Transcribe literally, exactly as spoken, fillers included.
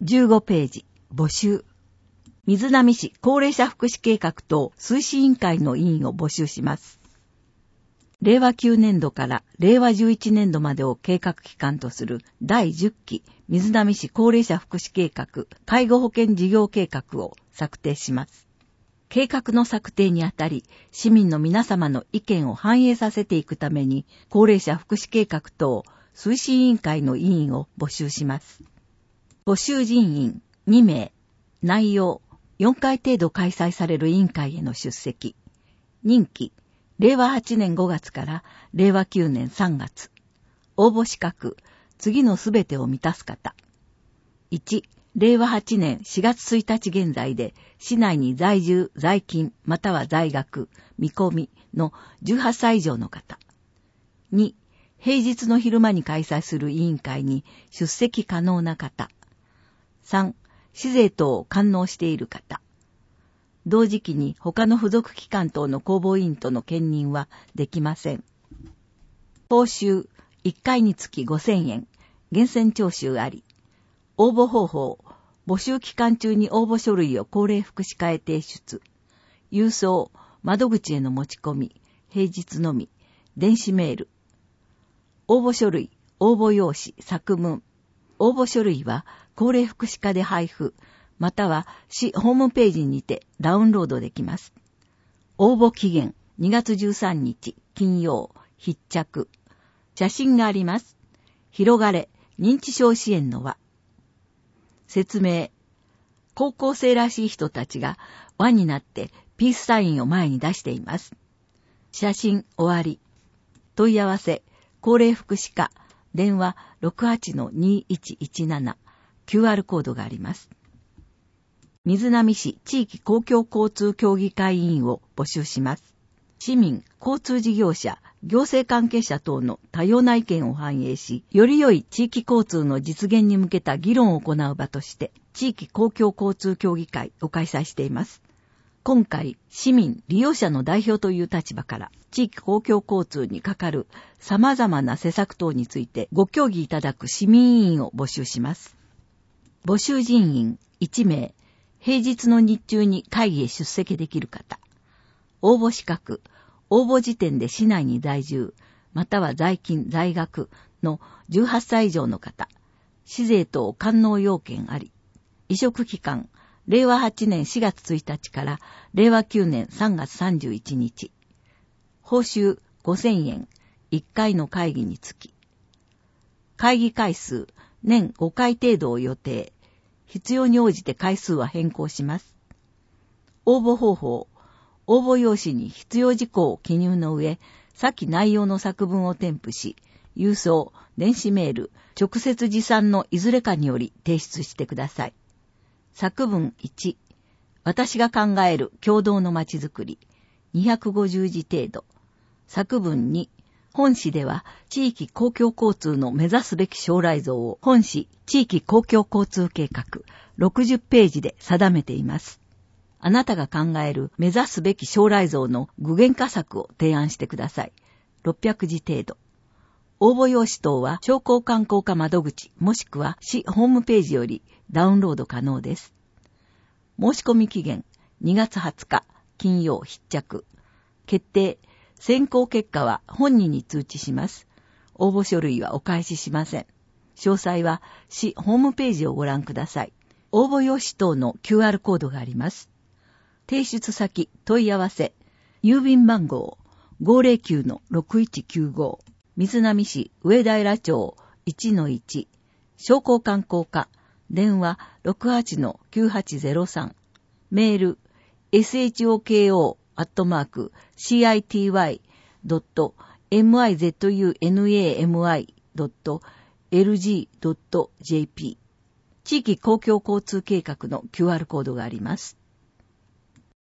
じゅうごページ、募集。水波市高齢者福祉計画等推進委員会の委員を募集します。れいわきゅうねんどかられいわじゅういちねんどまでを計画期間とするだいじゅっき水波市高齢者福祉計画介護保険事業計画を策定します。計画の策定にあたり、市民の皆様の意見を反映させていくために、高齢者福祉計画等推進委員会の委員を募集します。募集人員にめい、内容よんかい程度開催される委員会への出席。任期れいわはちねんごがつかられいわきゅうねんさんがつ。応募資格次のすべてを満たす方。いち、れいわはちねんしがつついたち現在で市内に在住、在勤または在学、見込みのじゅうはっさい以上の方。に、平日の昼間に開催する委員会に出席可能な方。さん、市税等を完納している方。同時期に他の付属機関等の公募委員との兼任はできません。報酬いっかいにつきごせんえん、源泉徴収あり。応募方法、募集期間中に応募書類を高齢福祉課へ提出。郵送、窓口への持ち込み、平日のみ、電子メール。応募書類、応募用紙、作文。応募書類は高齢福祉課で配布、または市ホームページにてダウンロードできます。応募期限にがつじゅうさんにち金曜、必着。写真があります。広がれ、認知症支援の輪。説明。高校生らしい人たちが輪になってピースサインを前に出しています。写真終わり。問い合わせ、高齢福祉課、電話 ろくはちのにいちいちなな、キューアール コードがあります。水波市地域公共交通協議会委員を募集します。市民、交通事業者、行政関係者等の多様な意見を反映し、より良い地域交通の実現に向けた議論を行う場として、地域公共交通協議会を開催しています。今回、市民、利用者の代表という立場から、地域公共交通にかかる様々な施策等についてご協議いただく市民委員を募集します。募集人員いちめい、平日の日中に会議へ出席できる方。応募資格、応募時点で市内に在住、または在勤、在学のじゅうはっさい以上の方。市税等完納要件あり。委嘱期間、れいわはちねんしがつついたちかられいわきゅうねんさんがつさんじゅういちにち。報酬ごせんえん、いっかいの会議につき。会議回数、年ごかい程度を予定。必要に応じて回数は変更します。応募方法、応募用紙に必要事項を記入の上、先内容の作文を添付し、郵送、電子メール、直接持参のいずれかにより提出してください。作文いち、私が考える共同のまちづくり、にひゃくごじゅうじ程度。作文に、本市では地域公共交通の目指すべき将来像を本市地域公共交通計画ろくじゅっページで定めています。あなたが考える目指すべき将来像の具現化策を提案してください。ろっぴゃくじ程度。応募用紙等は商工観光課窓口もしくは市ホームページよりダウンロード可能です。申し込み期限にがつはつか金曜必着。決定。選考結果は本人に通知します。応募書類はお返ししません。詳細は市ホームページをご覧ください。応募用紙等の キューアール コードがあります。提出先、問い合わせ、郵便番号 ごーぜろきゅうのろくいちきゅうご、水波市上平町 いちのいち、商工観光課、電話 ろくはちのきゅうはちゼロさん、メール エスエイチオーケーオー アットマーク シーアイティーワイ ドット ミズナミ ドット エルジー ドット ジェーピー 地域公共交通計画の キューアール コードがあります。